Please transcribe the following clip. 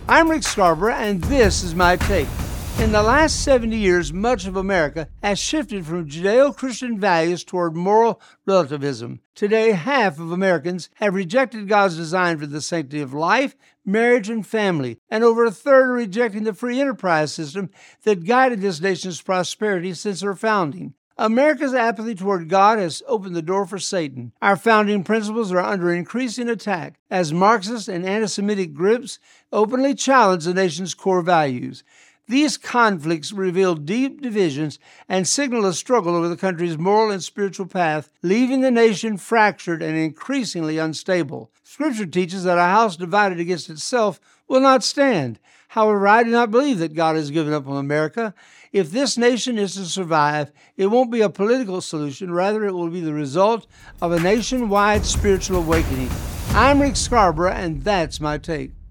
I'm Rick Scarborough, and this is my take. In the last 70 years, much of America has shifted from Judeo-Christian values toward moral relativism. Today, half of Americans have rejected God's design for the sanctity of life, marriage, and family, and over a third are rejecting the free enterprise system that guided this nation's prosperity since our founding. America's apathy toward God has opened the door for Satan. Our founding principles are under increasing attack as Marxist and anti-Semitic groups openly challenge the nation's core values. These conflicts reveal deep divisions and signal a struggle over the country's moral and spiritual path, leaving the nation fractured and increasingly unstable. Scripture teaches that a house divided against itself will not stand. However, I do not believe that God has given up on America. If this nation is to survive, it won't be a political solution. Rather, it will be the result of a nationwide spiritual awakening. I'm Rick Scarborough, and that's my take.